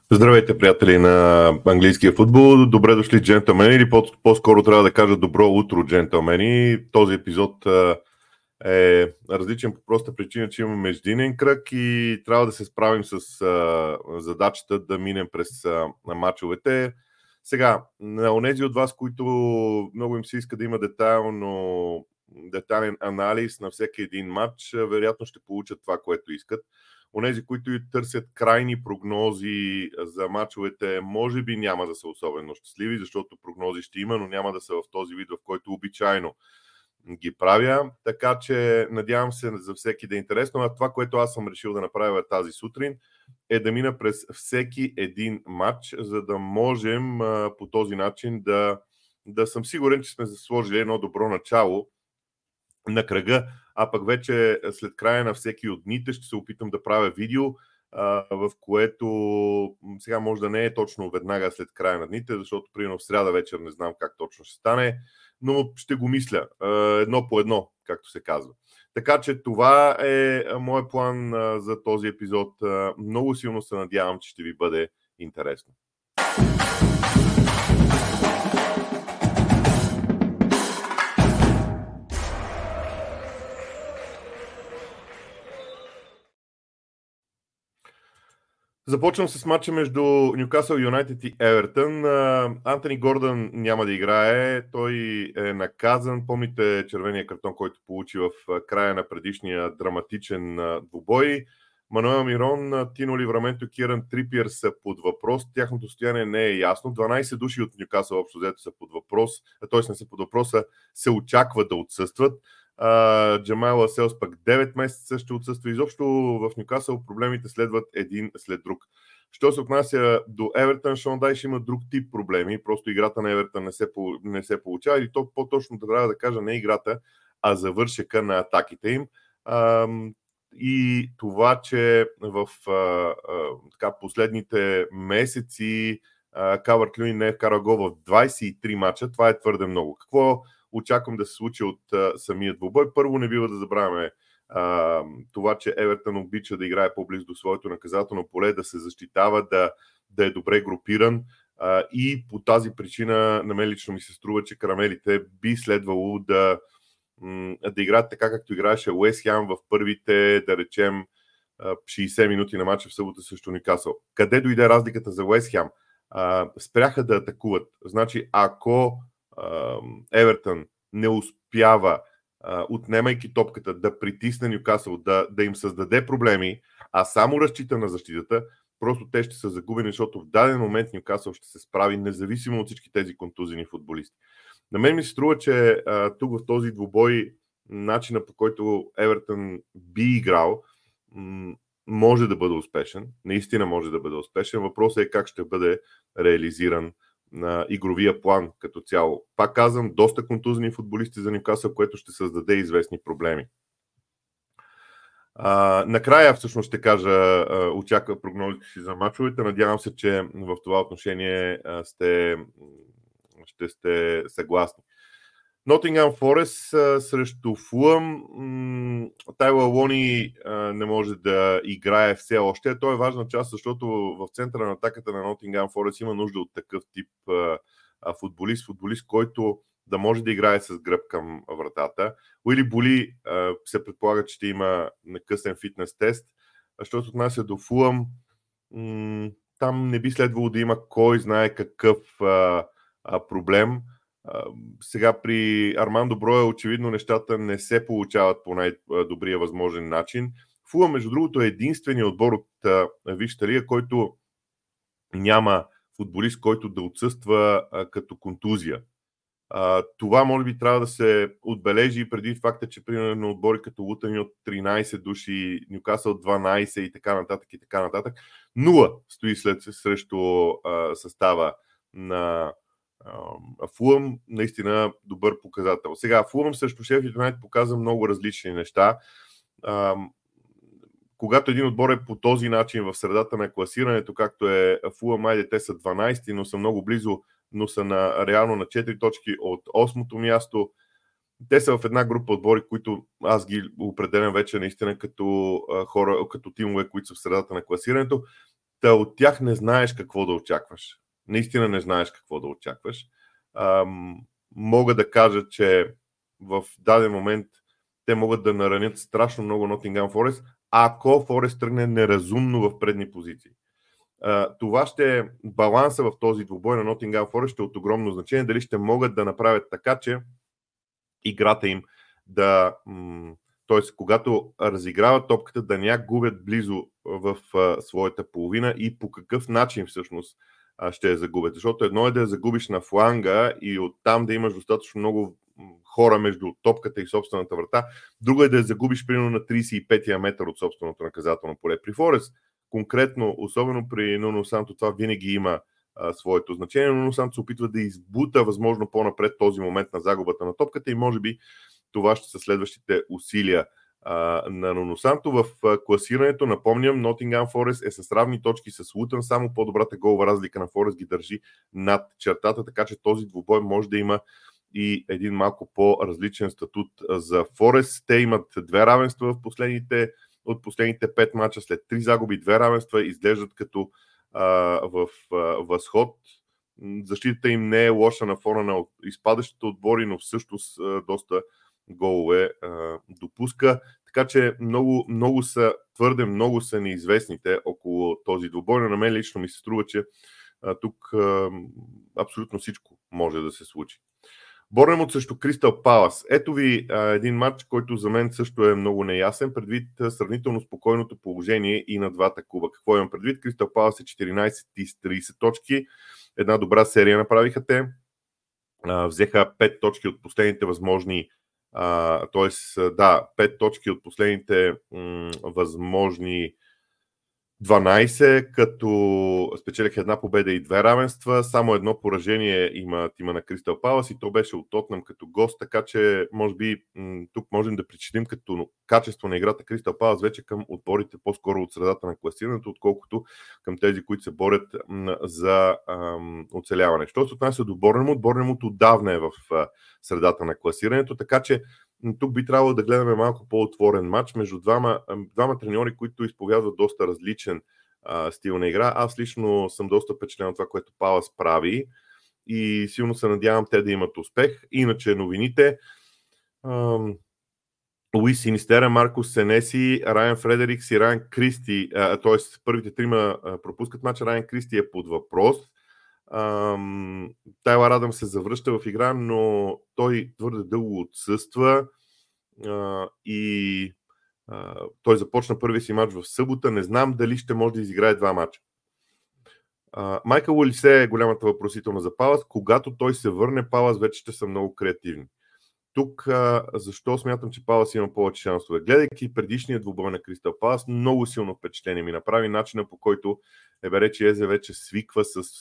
Здравейте, приятели на английския футбол. Добре дошли, джентълмени, или по-скоро трябва да кажа добро утро, джентълмени. Този епизод е различен по проста причина, че имаме междинен кръг и трябва да се справим с задачата да минем през мачовете. Сега, на онези от вас, които много им се иска да има детайлен анализ на всеки един матч, вероятно ще получат това, което искат. Онези, които търсят крайни прогнози за мачовете, може би няма да са особено щастливи, защото прогнози ще има, но няма да са в този вид, в който обичайно ги правя. Така че надявам се за всеки да е интересно. А това, което аз съм решил да направя тази сутрин, е да мина през всеки един матч, за да можем по този начин да съм сигурен, че сме сложили едно добро начало на кръга, а пък вече след края на всеки от дните ще се опитам да правя видео, в което сега може да не е точно веднага след края на дните, защото примерно в сряда вечер не знам как точно ще стане, но ще го мисля едно по едно, както се казва. Така че това е моят план за този епизод. Много силно се надявам, че ще ви бъде интересно. Започвам с матча между Нюкасъл Юнайтед и Евертън. Антони Гордън няма да играе. Той е наказан. Помните червения картон, който получи в края на предишния драматичен двубой. Мануел Мирон, Тино Ливраменто и Киран Трипиер са под въпрос. Тяхното състояние не е ясно. 12 души от Нюкасъл общо взето са под въпрос. Т.е. не са под въпроса, се очаква да отсъстват. Джамайл Аселс пък 9 месеца ще отсъства. Изобщо в Нюкасъл проблемите следват един след друг. Що се отнася до Евертън, Шон Дайш има друг тип проблеми. Просто играта на Евертън не се получава. Или то по-точно трябва да кажа не играта, а завършека на атаките им. И това, че в последните месеци Калвърт Люин не е вкарал гол в 23 мача, това е твърде много. Какво очаквам да се случи от самия двубой? Първо, не бива да забравяме това, че Евертън обича да играе по-близо до своето наказателно поле, да се защитава, да е добре групиран, и по тази причина на мен лично ми се струва, че карамелите би следвало да играят така, както играеше Уест Хем в първите, да речем, 60 минути на матча в събота срещу Нюкасъл. Къде дойде разликата за Уест Хем? Спряха да атакуват. Значи, ако Евертън не успява, отнемайки топката, да притисне Нюкасъл, да им създаде проблеми, а само разчита на защитата, просто те ще са загубени, защото в даден момент Нюкасъл ще се справи, независимо от всички тези контузени футболисти. На мен ми се струва, че тук в този двубой начина, по който Евертън би играл, може да бъде успешен. Наистина може да бъде успешен. Въпросът е как ще бъде реализиран на игровия план като цяло. Пак казвам, доста контузени футболисти за Нюкасъл, което ще създаде известни проблеми. Накрая всъщност ще кажа, очаква прогнозите си за мачовете. Надявам се, че в това отношение ще сте съгласни. Нотингъм Форест срещу Фулъм. Тайла Лони не може да играе все още. Той е важна част, защото в центъра на атаката на Нотингъм Форест има нужда от такъв тип футболист, който да може да играе с гръб към вратата. Уили Боли се предполага, че ще има късен фитнес тест. Що се отнася до Фулъм, там не би следвало да има кой знае какъв проблем. Сега при Армандо Броя очевидно нещата не се получават по най-добрия възможен начин. Фулъм, между другото, е единственият отбор от Висшата лига, който няма футболист, който да отсъства като контузия. Това може би трябва да се отбележи и преди факта, че примерно отбори като Лутън от 13 души, Нюкасъл 12 и така нататък. 0 стои срещу състава на Фулъм. Наистина добър показател. Сега, Фулъм срещу Шеффилд Юнайтед показва много различни неща. Когато един отбор е по този начин в средата на класирането, както е Фулъм, айде те са 12, но са много близо, но са реално на 4 точки от 8-то място. Те са в една група отбори, които аз ги определям вече наистина като хора, като тимове, които са в средата на класирането. от тях не знаеш какво да очакваш. Наистина не знаеш какво да очакваш. Мога да кажа, че в даден момент те могат да наранят страшно много Nottingham Forest, ако Форест тръгне неразумно в предни позиции. Това ще е баланса в този двубой на Nottingham Forest, ще е от огромно значение. Дали ще могат да направят така, че играта им да... Т.е. когато разиграват топката, да не я губят близо в своята половина и по какъв начин всъщност ще я загубят. Защото едно е да я загубиш на фланга и оттам да имаш достатъчно много хора между топката и собствената врата. Друго е да я загубиш примерно на 35-я метър от собственото наказателно поле. При Форест конкретно, особено при Нуно Санто, това винаги има своето значение. Нуно Санто се опитва да избута възможно по-напред този момент на загубата на топката и може би това ще са следващите усилия на Нуно Санто. В класирането, напомням, Nottingham Forest е с равни точки с Лутън, само по-добрата голова разлика на Форест ги държи над чертата, така че този двубой може да има и един малко по-различен статут за Форест. Те имат 2 равенства от последните 5 мача, след 3 загуби, 2 равенства, изглеждат като в възход. Защитата им не е лоша на фона на изпадащите отбори, но всъщност доста голове допуска. Така че твърде много са неизвестните около този двубой. На мен лично ми се струва, че тук абсолютно всичко може да се случи. Борнемут срещу Кристал Палас. Ето ви един матч, който за мен също е много неясен, предвид сравнително спокойното положение и на двата клуба. Какво имам предвид? Кристал Палас е 14 и 30 точки. Една добра серия направиха те. Взеха 5 точки от последните възможни 5 точки от последните възможни 12, като спечелиха една победа и 2 равенства. Само едно поражение има тима на Кристал Палас и то беше от Тотнъм като гост, така че може би тук можем да причиним като качество на играта Кристал Палас вече към отборите по-скоро от средата на класирането, отколкото към тези, които се борят за оцеляване. Що се отнася до Борнемут? Борнемут отдавна е в средата на класирането, така че тук би трябвало да гледаме малко по-отворен матч между двама треньори, които изповядват доста различен стил на игра. Аз лично съм доста впечатлен от това, което Палас прави и силно се надявам те да имат успех. Иначе новините: Луис Синистера, Маркус Сенеси, Райан Фредерикс и Райан Кристи, т.е. първите трима пропускат матча. Райан Кристи е под въпрос. Тайлър Адам се завръща в игра, но той твърде дълго отсъства и той започна първия си матч в събота. Не знам дали ще може да изиграе 2 матча. Майкъл Олисе е голямата въпросителна за Палас. Когато той се върне, Палас вече ще са много креативни. Тук защо смятам, че Палас има повече шансове? Гледайки предишният двубой на Кристал Палас, много силно впечатление ми направи начина, по който Еберечи Езе вече свиква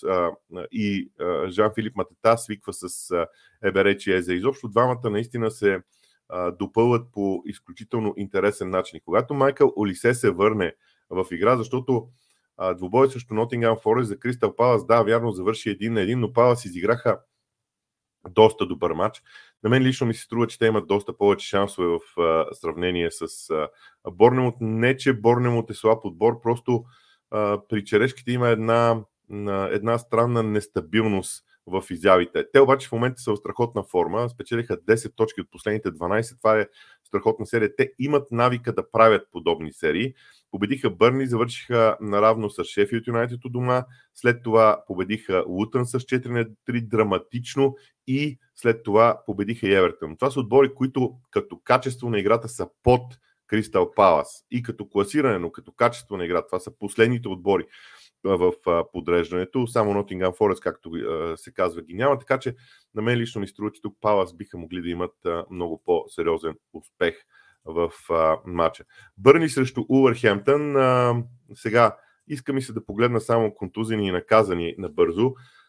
и Жан-Филип Матета свиква с Еберечи Езе. Изобщо двамата наистина се допълват по изключително интересен начин. Когато Майкъл Олисе се върне в игра, защото двубой срещу Nottingham Forest за Кристал Палас, да, вярно, завърши 1-1, но Палас изиграха доста добър матч. На мен лично ми се струва, че те имат доста повече шансове в сравнение с Борнемут. Не, че Борнемут е слаб отбор, просто при черешките има една странна нестабилност в изявите. Те обаче в момента са в страхотна форма. Спечелиха 10 точки от последните 12. Това е страхотна серия. Те имат навика да правят подобни серии. Победиха Бърни, завършиха наравно с Шефилд Юнайтед у дома. След това победиха Лутън с 4-3 драматично и след това победиха Евертън. Това са отбори, които като качество на играта са под Кристал Палас и като класиране, но като качество на игра. Това са последните отбори в подреждането. Само Nottingham Forest, както се казва, ги няма. Така че на мен лично ми струва, че тук Палас биха могли да имат много по-сериозен успех в матча. Бърни срещу Улвърхемптън. Сега иска ми се да погледна само контузени и наказани набързо.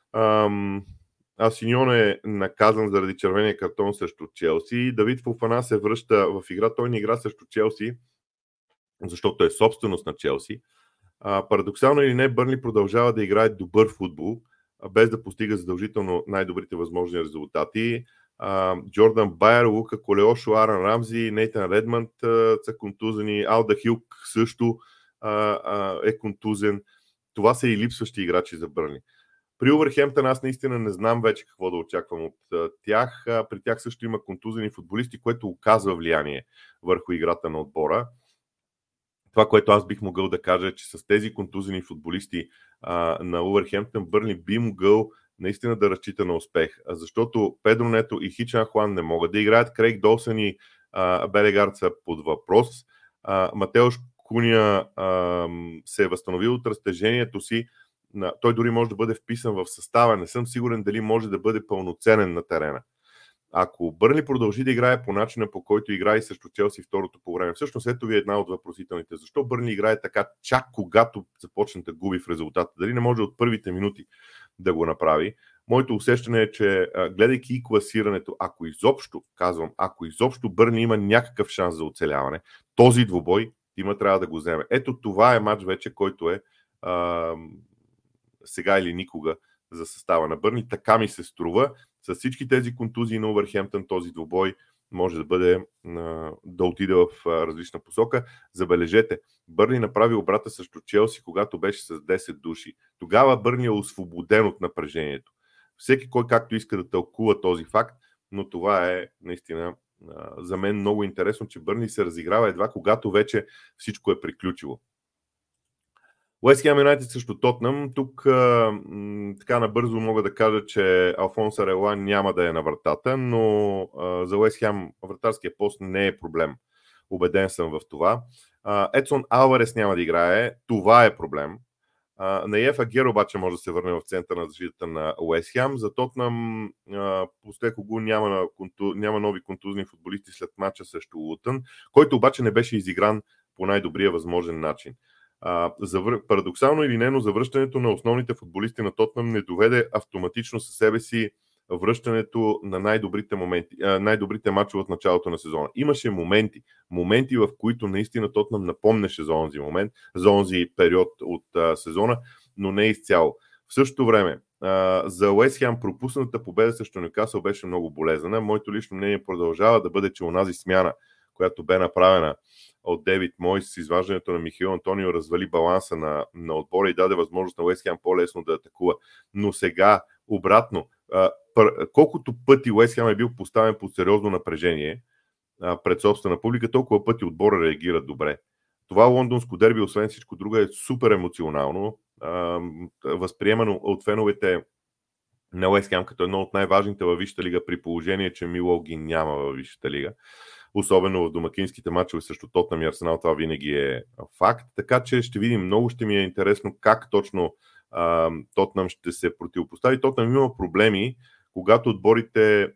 Асиньон е наказан заради червения картон срещу Челси. Давид Фофана се връща в игра. Той не игра срещу Челси, защото е собственост на Челси. Парадоксално или не, Бърнли продължава да играе добър футбол, без да постига задължително най-добрите възможни резултати. Джордан Байер, Лука Колеошо, Аран Рамзи, Нейтан Редмънд са контузени. Алда Хилк също е контузен. това са и липсващи играчи за Бърнли. При Увърхемптън аз наистина не знам вече какво да очаквам от тях. При тях също има контузени футболисти, което оказва влияние върху играта на отбора. Това, което аз бих могъл да кажа, е, че с тези контузени футболисти на Увърхемптън, Бърнли би могъл наистина да разчита на успех. Защото Педро Нето и Хичан Хуан не могат да играят. Крейг Долсън и Белегард са под въпрос. Матеош Куня се е възстановил от разтежението си. Той дори може да бъде вписан в състава. Не съм сигурен дали може да бъде пълноценен на терена. Ако Бърнли продължи да играе по начина, по който играе срещу Челси второто по време, всъщност ето ви една от въпросителните. Защо Бърнли играе така, чак когато започне да губи в резултата? Дали не може от първите минути да го направи? Моето усещане е, че гледайки и класирането, ако изобщо Бърнли има някакъв шанс за оцеляване, този двубой Тима трябва да го вземе. Ето това е матч вече, който е сега или никога за състава на Бърнли. Така ми се струва. С всички тези контузии на Увърхемптън този двубой може да бъде да отиде в различна посока. Забележете, Бърнли направи обрата срещу Челси, когато беше с 10 души. Тогава Бърнли е освободен от напрежението. Всеки кой както иска да тълкува този факт, но това е наистина за мен много интересно, че Бърнли се разиграва едва когато вече всичко е приключило. Уест Хем Юнайтед срещу Тотнъм. Тук така набързо мога да кажа, че Алфонс Арела няма да е на вратата, но за Уест Хем вратарския пост не е проблем. Убеден съм в това. Едсон Алварес няма да играе. Това е проблем. Наев Агер обаче може да се върне в центъра на защитата на Уест Хем. За Тотнъм Постекогу няма нови контузни футболисти след матча срещу Лутън, който обаче не беше изигран по най-добрия възможен начин. Парадоксално или не, но завръщането на основните футболисти на Тотнъм не доведе автоматично със себе си връщането на най-добрите мачове от началото на сезона. Имаше моменти, в които наистина Тотнъм напомнеше за онзи период от сезона, но не изцяло. В същото време, за Уест Хем пропусната победа срещу Нюкасъл беше много болезнена. Моето лично мнение продължава да бъде, че онази смяна, която бе направена от Дейвид Мойс с изваждането на Михаил Антонио, развали баланса на отбора и даде възможност на Уест Хем по-лесно да атакува. Но сега обратно, колкото пъти Уест Хем е бил поставен под сериозно напрежение пред собствена публика, толкова пъти отбора реагира добре. Това лондонско дерби, освен всичко друго, е супер емоционално, възприемано от феновете на Уест Хем като едно от най-важните във Висшата лига, при положение, че Мило ги няма във Висшата лига. Особено в домакинските мачове срещу Тотнъм и Арсенал, това винаги е факт. Така че ще видим, много ще ми е интересно как точно Тотнъм ще се противопостави. Тотнъм има проблеми, когато отборите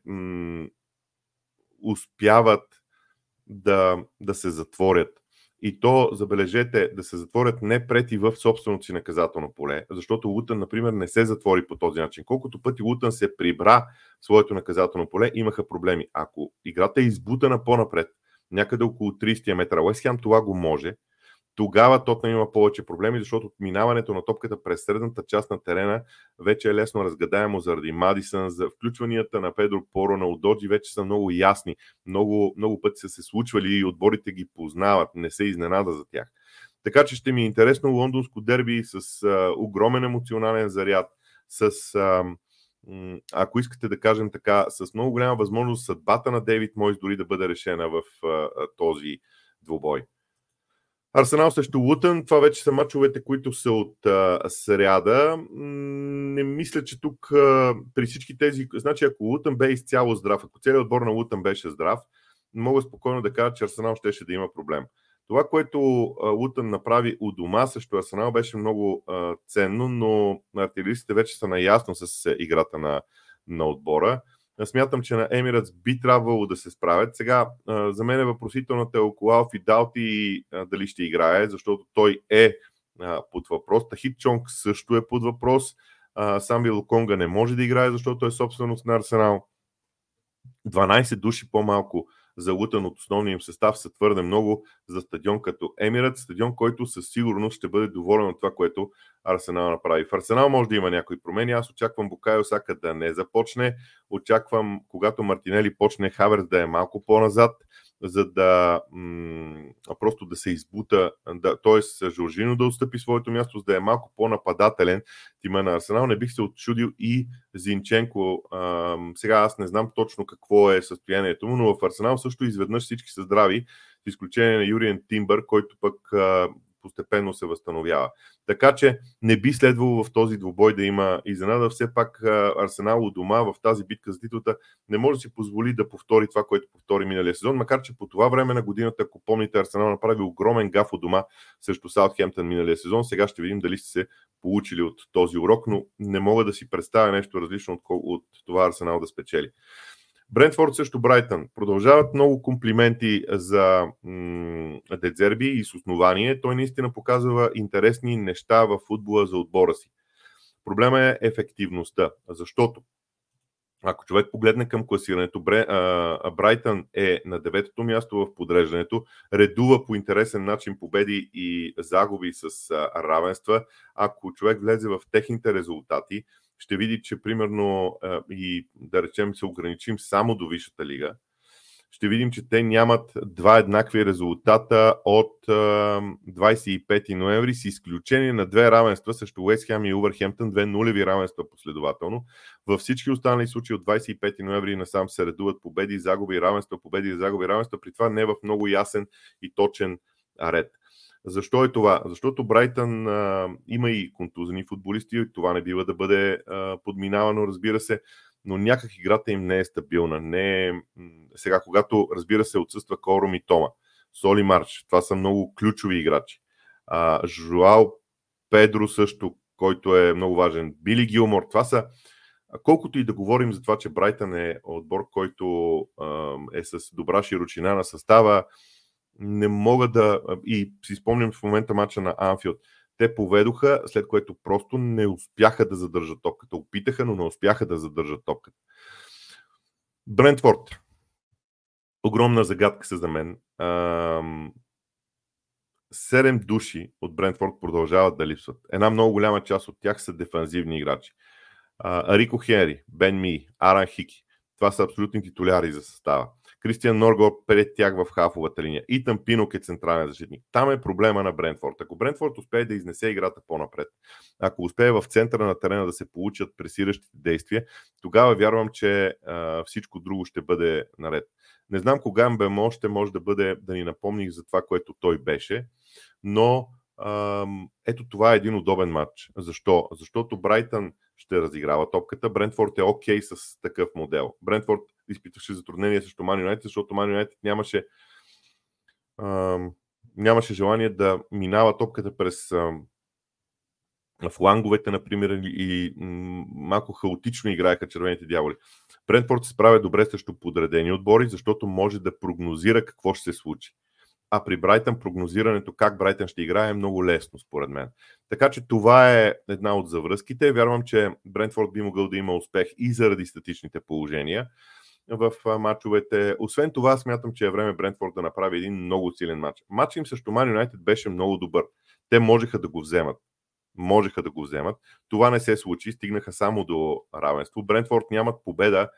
успяват да се затворят. И то, забележете, да се затворят не пред и в собственото си наказателно поле, защото Лутън, например, не се затвори по този начин. Колкото пъти Лутън се прибра в своето наказателно поле, имаха проблеми. Ако играта е избутана по-напред, някъде около 30 метра, Уест Хем това го може, тогава Тотнъм има повече проблеми, защото минаването на топката през средната част на терена вече е лесно разгадаемо заради Мадисън. За включванията на Педро Поро, на Удоджи вече са много ясни. Много пъти са се случвали и отборите ги познават. Не се изненада за тях. Така че ще ми е интересно лондонско дерби с огромен емоционален заряд, с ако искате да кажем така, с много голяма възможност съдбата на Дейвид Мойс дори да бъде решена в този двубой. Арсенал срещу Лутън, това вече са мачовете, които са от сряда. Не мисля, че тук при всички тези... Значи, ако Лутън бе изцяло здрав, ако целият отбор на Лутън беше здрав, мога спокойно да кажа, че Арсенал щеше да има проблем. Това, което Лутън направи у дома срещу Арсенал, беше много ценно, но артилеристите вече са наясно с играта на отбора. Смятам, че на Емиратс би трябвало да се справят. Сега, за мен е въпросителната е около Алфи Далти дали ще играе, защото той е под въпрос. Тахит Чонг също е под въпрос. Самби Локонга не може да играе, защото е собственост на Арсенал. 12 души по-малко за Лутън от основния им състав са твърде много за стадион като Емиратс, стадион, който със сигурност ще бъде доволен от това, което Арсенал направи. В Арсенал може да има някои промени. Аз очаквам Букайо Сака да не започне. Очаквам, когато Мартинели почне, Хаверс да е малко по-назад за да просто да се избута, т.е. Жоржино да отстъпи своето място, за да е малко по-нападателен тима на Арсенал. Не бих се отчудил и Зинченко. Сега аз не знам точно какво е състоянието му, но в Арсенал също изведнъж всички са здрави, с изключение на Юриен Тимбър, който пък постепенно се възстановява. Така че не би следвало в този двубой да има изненада. Все пак Арсенал у дома в тази битка за титлата не може да си позволи да повтори това, което повтори миналия сезон, макар че по това време на годината, ако помните, Арсенал направи огромен гаф у дома срещу Саутхемптън миналия сезон. Сега ще видим дали сте се получили от този урок, но не мога да си представя нещо различно от това Арсенал да спечели. Брентфорд също Брайтън. Продължават много комплименти за Дедзерби и с основание. Той наистина показва интересни неща в футбола за отбора си. Проблема е ефективността, защото ако човек погледне към класирането, Брайтън е на 9-то място в подреждането, редува по интересен начин победи и загуби с равенства. Ако човек влезе в техните резултати, ще види, че примерно и да речем се ограничим само до Висшата лига, ще видим, че те нямат два еднакви резултата от 25 ноември, с изключение на две равенства срещу Уест Хем и Увърхемптън, две нулеви равенства последователно. Във всички останали случаи от 25 ноември насам се редуват победи, загуби, равенства, победи и загуби, равенства, при това не в много ясен и точен ред. Защо е това? Защото Брайтън има и контузени футболисти, това не бива да бъде подминавано, разбира се, но някак играта им не е стабилна. Сега, когато, разбира се, отсъства Коро Митома, Соли Марч, това са много ключови играчи. Жуал Педро също, който е много важен. Били Гилмор, това са, колкото и да говорим за това, че Брайтън е отбор, който е с добра широчина на състава, не мога да... И си спомням в момента мача на Анфилд. Те поведоха, след което просто не успяха да задържат топката. Опитаха, но не успяха да задържат топката. Брентфорд. Огромна загадка са за мен. 7 души от Брентфорд продължават да липсват. Една много голяма част от тях са дефанзивни играчи. Рико Хенри, Бен Ми, Аран Хики. Това са абсолютни титуляри за състава. Кристиан Норгор пред тях в хафовата линия. Итан Пинок е централен защитник. Там е проблема на Брентфорд. Ако Брентфорд успее да изнесе играта по-напред, ако успее в центъра на терена да се получат пресиращите действия, тогава вярвам, че всичко друго ще бъде наред. Не знам кога Мбемо ще може да бъде да ни напомни за това, което той беше, но ето това е един удобен матч. Защо? Защото Брайтън ще разиграва топката. Брентфорд е окей с такъв модел. Брентфорд изпитваше затруднение срещу Ман Юнайтед, защото Ман Юнайтед нямаше желание да минава топката през фланговете, например, и малко хаотично играеха червените дяволи. Брентфорд се справя добре срещу подредени отбори, защото може да прогнозира какво ще се случи. А при Брайтън прогнозирането как Брайтън ще играе е много лесно, според мен. Така че това е една от завръзките. Вярвам, че Брентфорд би могъл да има успех и заради статичните положения в мачовете. Освен това, смятам, че е време Брентфорд да направи един много силен матч. Матчът им срещу Ман Юнайтед беше много добър. Те можеха да го вземат. Това не се случи, стигнаха само до равенство. Брентфорд нямат победа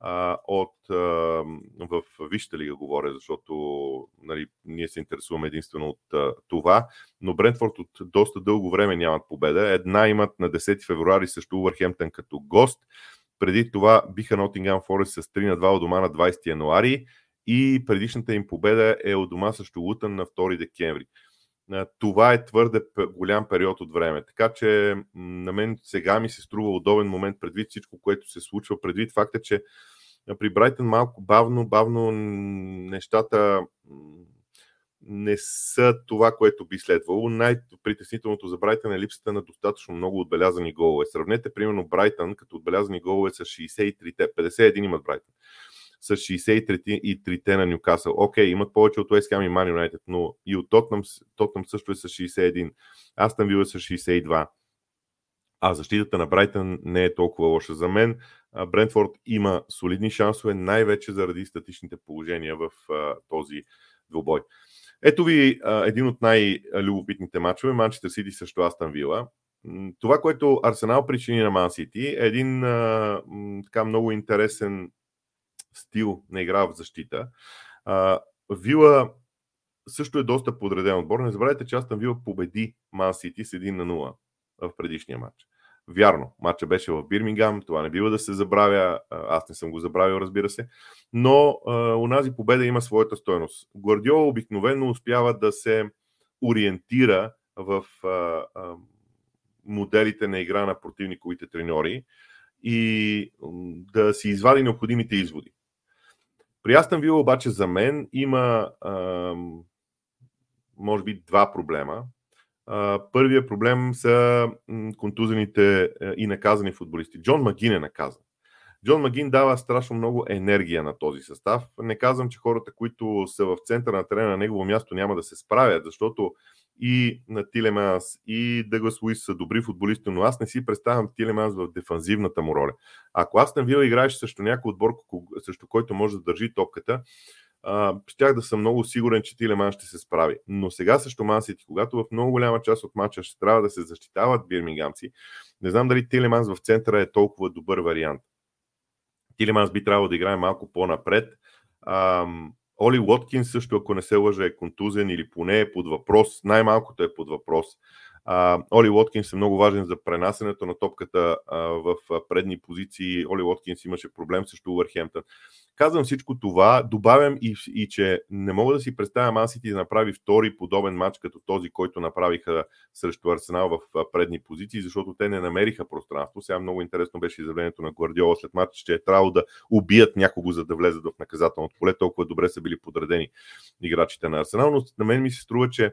в Висшата лига, говоря, защото ние се интересуваме единствено от това, но Брентфорд от доста дълго време нямат победа. Една имат на 10 февруари срещу Увърхемптън като гост. Преди това биха Нотингъм Форест с 3-2 от дома на 20 януари и предишната им победа е от дома срещу Лутън на 2 декември. Това е твърде голям период от време. Така че на мен сега ми се струва удобен момент предвид всичко, което се случва, предвид факта, че при Брайтън малко бавно нещата не са това, което би следвало. Най-притеснителното за Брайтън е липсата на достатъчно много отбелязани голове. Сравнете, примерно, Брайтън като отбелязани голове с 63-те. 51 имат Брайтън. С 63-те на Нюкасъл. Окей, имат повече от Уест Хем и Ман Юнайтед, но и от Тотнъм също е с 61. Астън Вила е с 62. А защитата на Брайтън не е толкова лоша. За мен Брентфорд има солидни шансове, най-вече заради статичните положения в този двубой. Ето ви един от най-любопитните мачове, Манчестър Сити срещу Астън Вила. Това, което Арсенал причини на Ман Сити, е един така много интересен стил на игра в защита. Вила също е доста подреден отбор. Не забравяйте, че Астън Вила победи Ман Сити с 1-0 в предишния матч. Вярно, матчът беше в Бирмингам, това не бива да се забравя, аз не съм го забравил, разбира се, но онази победа има своята стойност. Гвардиола обикновено успява да се ориентира в моделите на игра на противниковите треньори и да си извади необходимите изводи. При Астън Вила обаче за мен има може би два проблема. Първият проблем са контузените и наказани футболисти. Джон Магин е наказан. Джон Магин дава страшно много енергия на този състав. Не казвам, че хората, които са в центъра на терена на негово място, няма да се справят, защото и на Тилеманс, и Дъглас Луис са добри футболисти, но аз не си представям Тилеманс в дефанзивната му роля. Ако Астън Вила играеш срещу някой отбор, срещу който може да държи топката, щях да съм много сигурен, че Тилеманс ще се справи. Но сега срещу Ман Сити, когато в много голяма част от матча ще трябва да се защитават бирмингамци, не знам дали Тилеманс в центъра е толкова добър вариант. Тилеманс би трябвало да играе малко по-напред. Оли Уоткинс също, ако не се лъжа, е контузен или поне е под въпрос. Най-малкото е под въпрос. Оли Уоткинс е много важен за пренасенето на топката в предни позиции. Оли Уоткинс имаше проблем срещу Увърхемптън. Казвам всичко това, добавям и че не мога да си представя Ман Сити да направи втори подобен матч като този, който направиха срещу Арсенал в предни позиции, защото те не намериха пространство. Сега много интересно беше изявлението на Гвардиола след матч, че е трябвало да убият някого, за да влезат в наказателното поле. Толкова добре са били подредени играчите на Арсенал, но на мен ми се струва, че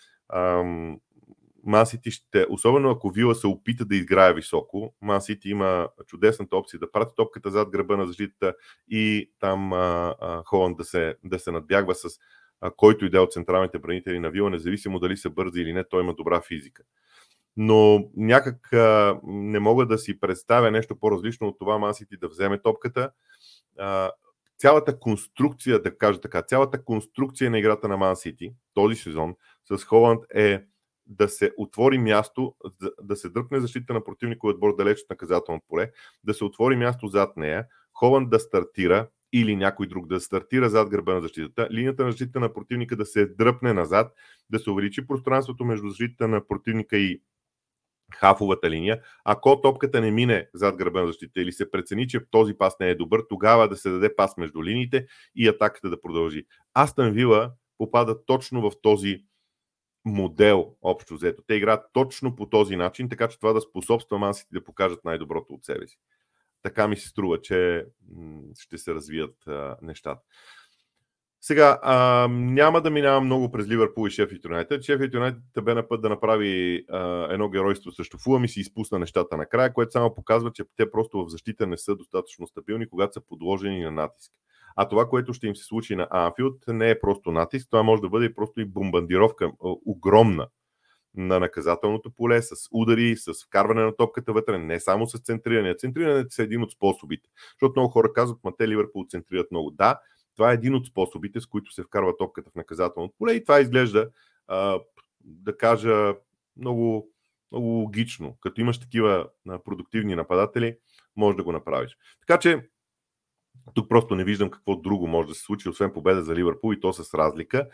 Ман Сити ще, особено ако Вила се опита да играе високо, Ман Сити има чудесната опция да прати топката зад гръба на защитата и там Холанд да се надбягва с който и да е от централните бранители на Вила, независимо дали са бързи или не, той има добра физика. Но някак не мога да си представя нещо по-различно от това Ман Сити да вземе топката. Цялата конструкция, да кажа така, цялата конструкция на играта на Ман Сити този сезон с Холанд е да се отвори място, да се дръпне защита на противниковия отбор далеч от наказателното поле, да се отвори място зад нея, Холанд да стартира или някой друг да стартира зад гърба на защитата, линията на защита на противника да се дръпне назад, да се увеличи пространството между защита на противника и хафовата линия. Ако топката не мине зад гърба на защита или се прецени, че този пас не е добър, тогава да се даде пас между линиите и атаката да продължи. Астън Вила попада точно в този модел, общо взето. Те играят точно по този начин, така че това да способства Ман Сити да покажат най-доброто от себе си. Така ми се струва, че ще се развият нещата. Сега, няма да минавам много през Ливърпул и Шеффилд Юнайтед. Шеффилд Юнайтед бе на път да направи едно геройство срещу Фулъм и си изпусна нещата накрая, което само показва, че те просто в защита не са достатъчно стабилни, когато са подложени на натиск. А това, което ще им се случи на Анфилд, не е просто натиск, това може да бъде просто и бомбардировка огромна на наказателното поле, с удари, с вкарване на топката вътре, не само с центриране. Центрирането е един от способите, защото много хора казват, те Ливърпул центрират много. Да, това е един от способите, с които се вкарва топката в наказателното поле и това изглежда, да кажа, много, много логично. Като имаш такива продуктивни нападатели, можеш да го направиш. Така че тук просто не виждам какво друго може да се случи, освен победа за Ливърпул и то с разлика.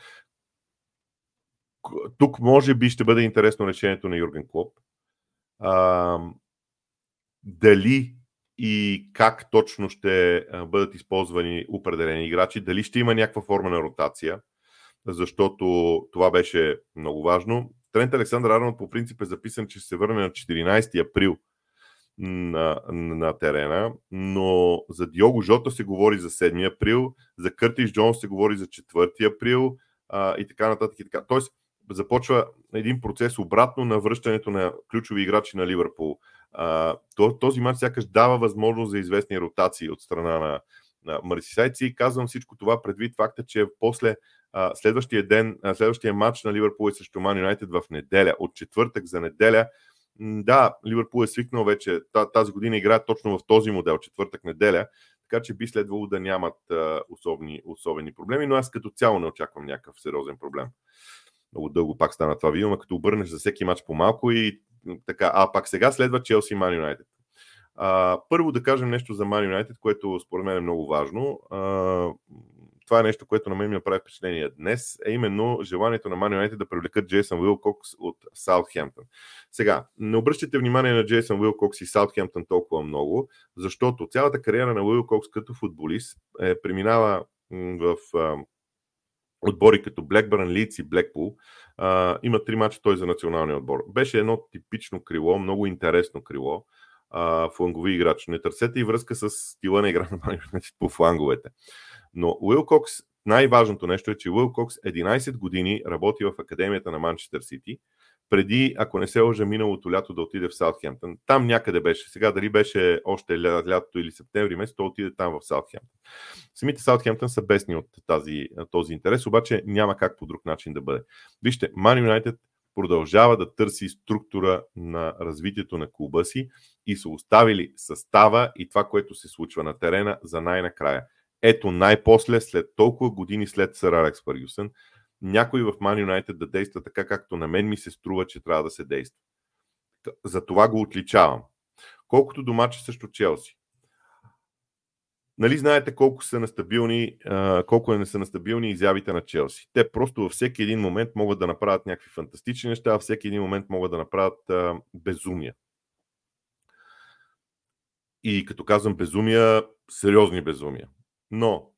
Тук може би ще бъде интересно решението на Юрген Клоп. Дали и как точно ще бъдат използвани определени играчи, дали ще има някаква форма на ротация, защото това беше много важно. Трент Александър-Арнолд по принцип е записан, че ще се върне на 14 април на терена, но за Диого Жота се говори за 7 април, за Къртис Джонс се говори за 4 април и така нататък. И така. Тоест започва един процес обратно на връщането на ключови играчи на Ливърпул. Този мач сякаш дава възможност за известни ротации от страна на Мърсисайдци и казвам всичко това предвид факта, че после следващия матч на Ливърпул е срещу Ман Юнайтед в неделя. От четвъртък за неделя. Да, Ливърпул е свикнал вече, тази година играе точно в този модел, четвъртък-неделя, така че би следвало да нямат особени проблеми, но аз като цяло не очаквам някакъв сериозен проблем. Много дълго пак стана това видео, но като обърнеш за всеки матч по-малко и така. Пак сега следва Челси и Ман Юнайтед. Първо да кажем нещо за Ман Юнайтед, което според мен е много важно. това е нещо, което на мен ми направи впечатление днес, е именно желанието на Man United да привлекат Джейсън Уилкокс от Саутхемптън. Сега, не обръщайте внимание на Джейсън Уилкокс и Саутхемптън толкова много, защото цялата кариера на Уилкокс като футболист преминава в отбори като Блекбърн, Лийдс и Блекпул. Има 3 мача той за националния отбор. Беше едно типично крило, много интересно крило, флангови играч. Не търсете и връзка с стила на игра на Man United по фланговете. Но Уилкокс, най-важното нещо е, че Уилкокс 11 години работи в академията на Манчестър Сити, преди, ако не се лъжа, миналото лято да отиде в Саутхемптън. Там някъде беше. Сега дали беше още лятото или септември месец, то отиде там в Саутхемптън. Самите Саутхемптън са бесни от този интерес, обаче няма как по друг начин да бъде. Вижте, Man United продължава да търси структура на развитието на клуба си и са оставили състава и това, което се случва на терена за най-накрая. Ето най-после, след толкова години след сър Алекс Фъргюсън, някой в Man United да действа така, както на мен ми се струва, че трябва да се действа. За това го отличавам. Колкото до мача срещу Челси. Нали знаете колко не са нестабилни изявите на Челси. Те просто във всеки един момент могат да направят някакви фантастични неща, във всеки един момент могат да направят безумия. И като казвам безумия, сериозни безумия. Но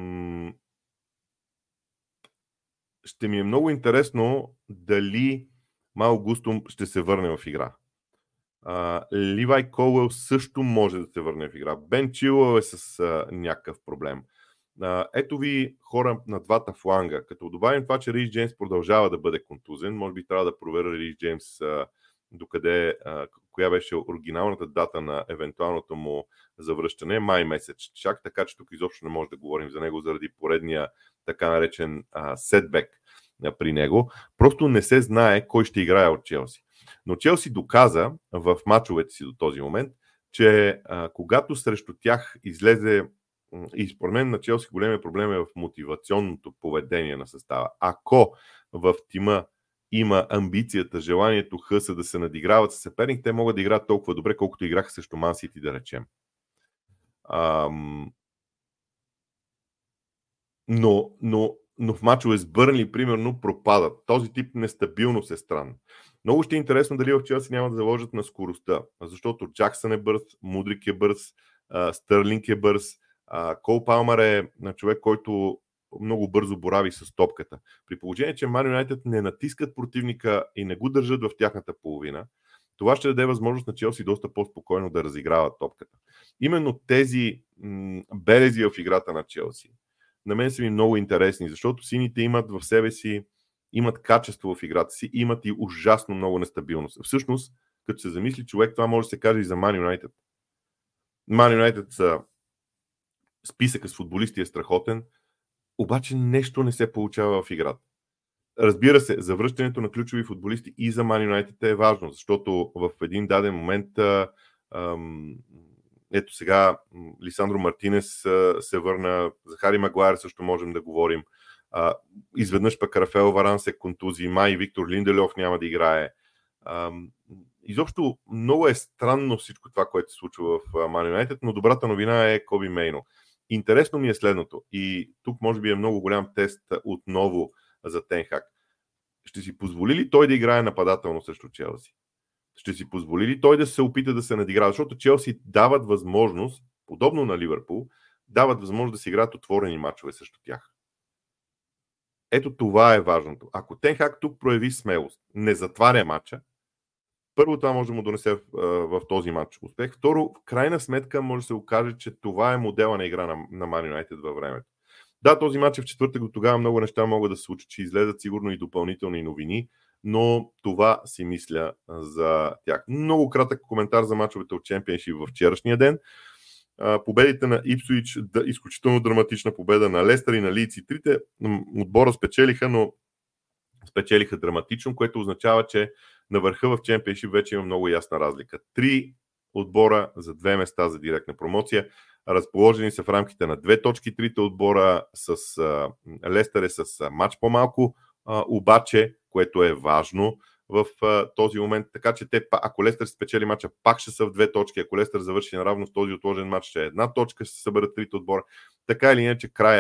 ще ми е много интересно дали Мал Густо ще се върне в игра. Ливай Колуел също може да се върне в игра. Бен Чилъл е с някакъв проблем. Ето ви хора на двата фланга. Като добавим това, че Рис Джеймс продължава да бъде контузен, може би трябва да проверя Рис Джеймс докъде, коя беше оригиналната дата на евентуалното му завръщане, май месец. Чак така, че тук изобщо не може да говорим за него заради поредния така наречен сетбек при него. Просто не се знае кой ще играе от Челси. Но Челси доказа в мачовете си до този момент, че когато срещу тях излезе, и според мен на Челси големия проблем е в мотивационното поведение на състава. Ако в тима има амбицията, желанието, хъса да се надиграват с съперник, те могат да играят толкова добре, колкото играха срещу Ман Сити, да речем. Но в мачове с Бърнли, примерно, пропадат. Този тип нестабилност е странно. Много ще е интересно дали в Челси няма да заложат на скоростта, защото Джаксън е бърз, Мудрик е бърз, Стърлинг е бърз, Кол Палмър е човек, който много бързо борави с топката. При положение, че Man United не натискат противника и не го държат в тяхната половина, това ще даде възможност на Челси доста по-спокойно да разиграват топката. Именно тези белези в играта на Челси на мен са ми много интересни, защото сините имат в себе си, имат качество в играта си, имат и ужасно много нестабилност. Всъщност, като се замисли човек, това може да се каже и за Man United. Man United са списъка с футболисти е страхотен, обаче нещо не се получава в играта. Разбира се, завръщането на ключови футболисти и за Man United е важно, защото в един даден момент ето сега Лисандро Мартинес се върна, за Хари Магуайер също можем да говорим. Изведнъж пък Рафаел Варан се контузи, май Виктор Линделев няма да играе. Изобщо много е странно всичко това, което се случва в Man United, но добрата новина е Коби Мейно. Интересно ми е следното и тук може би е много голям тест отново за Тен Хаг. Ще си позволи ли той да играе нападателно срещу Челси? Ще си позволи ли той да се опита да се надиграва? Защото Челси дават възможност, подобно на Ливърпул, дават възможност да си играят отворени мачове срещу тях. Ето това е важното. Ако Тен Хаг тук прояви смелост, не затваря мача, първо това може да му донесе в този матч успех. Второ, в крайна сметка може да се окаже, че това е модела на игра на Man United във времето. Да, този матч е в четвъртък, до тогава много неща могат да се случат, че излезат сигурно и допълнителни новини, но това си мисля за тях. Много кратък коментар за мачовете от Чемпионшип във вчерашния ден. Победите на Ипсуич, изключително драматична победа на Лестър и на Лийдс, и трите отбора спечелиха, но спечелиха драматично, което означава, че на върха в Чемпионшип вече има много ясна разлика. 3 отбора за 2 места за директна промоция. Разположени са в рамките на 2 точки. Трите отбора с Лестър е с матч по-малко, обаче, което е важно в този момент. Така че те, ако Лестър спечели матча, пак ще са в 2 точки. Ако Лестър завърши наравно в този отложен матч, ще е 1 точка, ще се съберат трите отбора. Така или иначе, края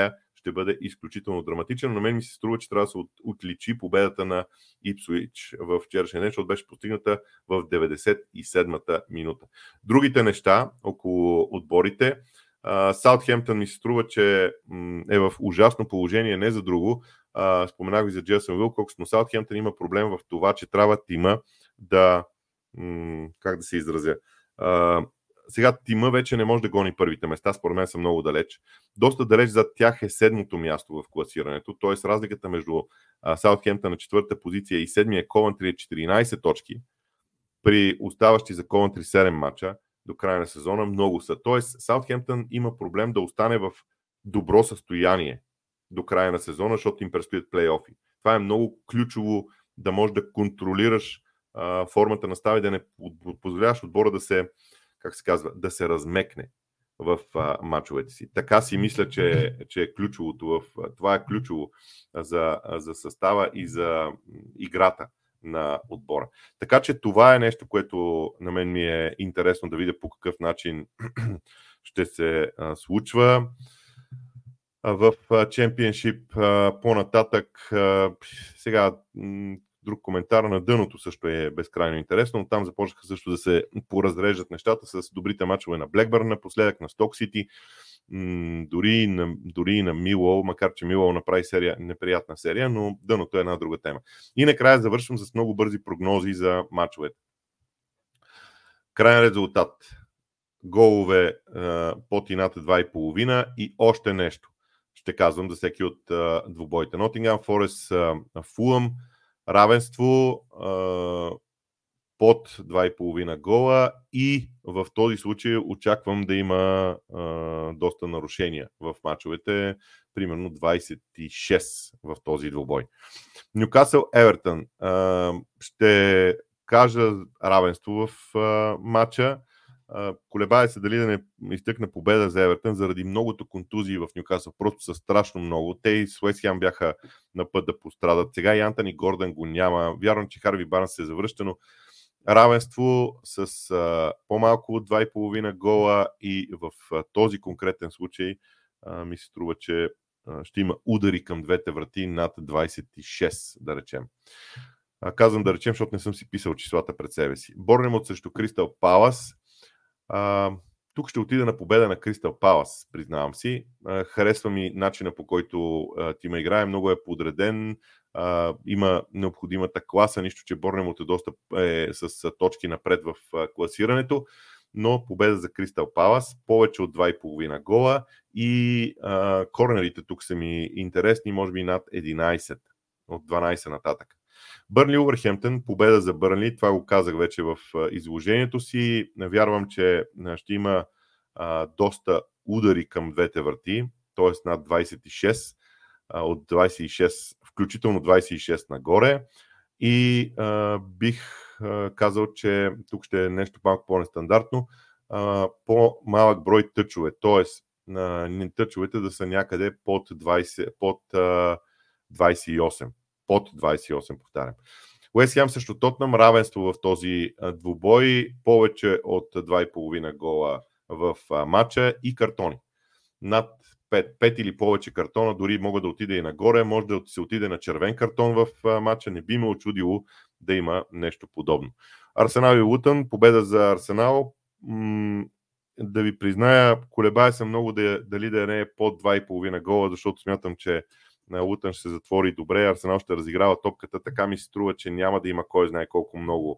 ще бъде изключително драматичен. Но мен ми се струва, че трябва да се отличи победата на Ипсуич в вчерашния ден, защото беше постигната в 97-та минута. Другите неща около отборите. Саутхемптън ми се струва, че е в ужасно положение, не за друго. Споменах ви за Джейсън Уилкокс, но Саутхемптън има проблем в това, че трябва тима да... как да се изразя? Сега тима вече не може да гони първите места, според мен са много далеч. Доста далеч зад тях е 7-то място в класирането, т.е. разликата между Саутхемптън на 4-та позиция и 7-я Ковентри е 14 точки. При оставащи за Ковентри 7 мача до края на сезона много са. Т.е. Саутхемптън има проблем да остане в добро състояние до края на сезона, защото им предстоят плейофи. Това е много ключово, да можеш да контролираш формата на става и да не позволяваш отбора да се, как се казва, да се размекне в мачовете си. Така си мисля, че е ключовото. Това е ключово за състава и за играта на отбора. Така че това е нещо, което на мен ми е интересно да видя по какъв начин ще се случва. В Чемпионшип по-нататък сега друг коментар на дъното също е безкрайно интересно, но там започнаха също да се поразреждат нещата с добрите мачове на Блекбърн, напоследък на Сток Сити, дори и на Милуол, макар че Милуол направи неприятна серия, но дъното е една друга тема. И накрая завършвам с много бързи прогнози за мачовете. Крайен резултат. Голове под и над 2,5 и още нещо. Ще казвам за всеки от двубоите. Нотингъм Форест, Фулъм, равенство под 2,5 гола и в този случай очаквам да има доста нарушения в мачовете, примерно 26 в този двубой. Нюкасъл Евертън, ще кажа равенство в мача. Колебая се дали да не изтъкна победа за Евертън заради многото контузии в Нюкасъл. Просто са страшно много. Те и с Уест Хем бяха на път да пострадат. Сега и Антони Гордън го няма. Вярвам, че Харви Барнс се завръща, но равенство с по-малко от 2,5 гола и в този конкретен случай ми се струва, че ще има удари към двете врати над 26, да речем. Казвам да речем, защото не съм си писал числата пред себе си. Борнемут срещу Кристал Палас. Тук ще отида на победа на Кристал Палас, признавам си. Харесва ми начина, по който тима играе. Много е подреден. Има необходимата класа, нищо, че Борнемут е доста с точки напред в класирането, но победа за Кристал Палас, повече от 2,5 гола и корнерите тук са ми интересни, може би над 11, от 12 нататък. Бърнли Увърхемптън, победа за Бърнли, това го казах вече в изложението си. Вярвам, че ще има доста удари към двете врати, т.е. над 26, от 26, включително 26 нагоре. И бих казал, че тук ще е нещо малко по-нестандартно, по-малък брой тъчове, т.е. тъчовете да са някъде под 20, под 28. Под 28, повтарям. Уест Хем срещу Тотнъм, равенство в този двубой, повече от 2,5 гола в матча и картони. Над 5 или повече картона, дори мога да отиде и нагоре, може да се отиде на червен картон в матча, не би ме очудило да има нещо подобно. Арсенал и Лутън, победа за Арсенал. Да ви призная, колебая се много дали да не е под 2,5 гола, защото смятам, че Лутън ще се затвори добре, Арсенал ще разиграва топката, така ми се струва, че няма да има кой знае колко много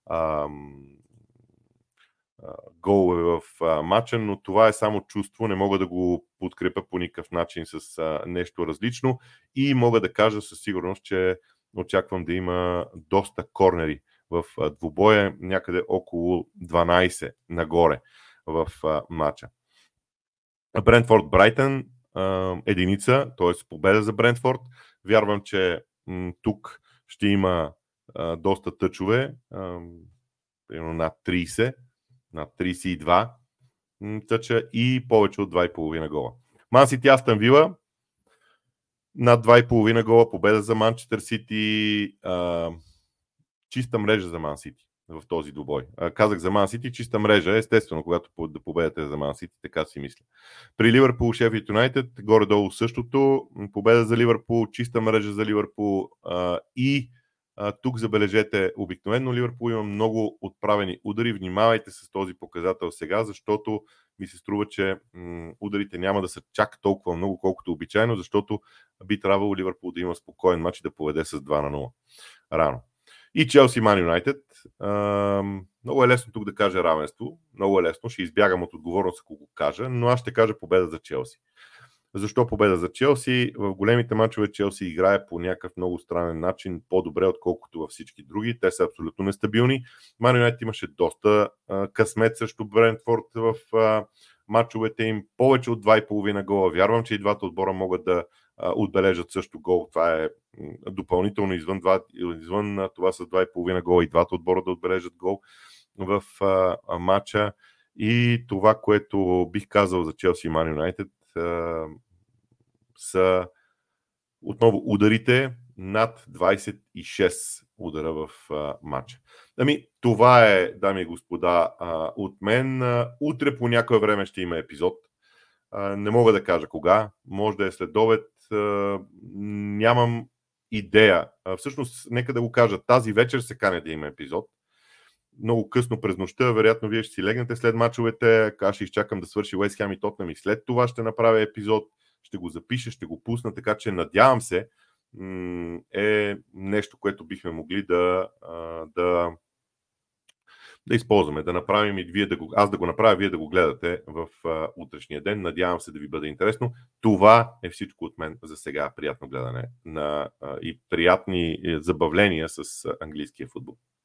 голове в матча, но това е само чувство, не мога да го подкрепя по никакъв начин с нещо различно и мога да кажа със сигурност, че очаквам да има доста корнери в двубоя, някъде около 12 нагоре в матча. Брентфорд Брайтън, единица, т.е. победа за Брентфорд. Вярвам, че тук ще има доста тъчове, примерно над 30, над 32 тъча и повече от 2,5 гола. Ман Сити Астън Вила, над 2,5 гола, победа за Манчестър Сити, чиста мрежа за Ман Сити. в този двубой. Казах за Ман Сити, чиста мрежа, естествено, когато да победате за Ман Сити, така си мисля. При Ливърпул, Шеффилд Юнайтед, горе-долу същото. Победа за Ливърпул, чиста мрежа за Ливърпул и тук забележете, обикновено Ливърпул има много отправени удари. Внимавайте с този показател сега, защото ми се струва, че ударите няма да са чак толкова много, колкото обичайно, защото би трябвало Ливърпул да има спокоен матч и да поведе с 2-0 рано. И Челси Ман Юнайтед. Много е лесно тук да кажа равенство. Много е лесно. Ще избягам от отговорност, ако го кажа, но аз ще кажа победа за Челси. Защо победа за Челси? В големите мачове Челси играе по някакъв много странен начин, по-добре, отколкото във всички други. Те са абсолютно нестабилни. Ман Юнайтед имаше доста късмет срещу Брентфорд в мачовете им. Повече от 2,5 гола. Вярвам, че и двата отбора могат да отбележат също гол. Това е допълнително извън това с 2,5 гола и двата отбора да отбележат гол в матча. И това, което бих казал за Челси и Ман Юнайтед, са отново ударите над 26 удара в матча. Това е, дами и господа, от мен. Утре по някое време ще има епизод. Не мога да кажа кога. Може да е след обед. Нямам идея. Всъщност, нека да го кажа. Тази вечер се каня да има епизод. Много късно през нощта, вероятно вие ще си легнете след мачовете, аз ще изчакам да свърши Уест Хем и Тотнъм и след това ще направя епизод, ще го запиша, ще го пусна, така че надявам се е нещо, което бихме могли да използваме, да направим и аз да го направя, вие да го гледате в утрешния ден. Надявам се да ви бъде интересно. Това е всичко от мен за сега. Приятно гледане и приятни забавления с английския футбол.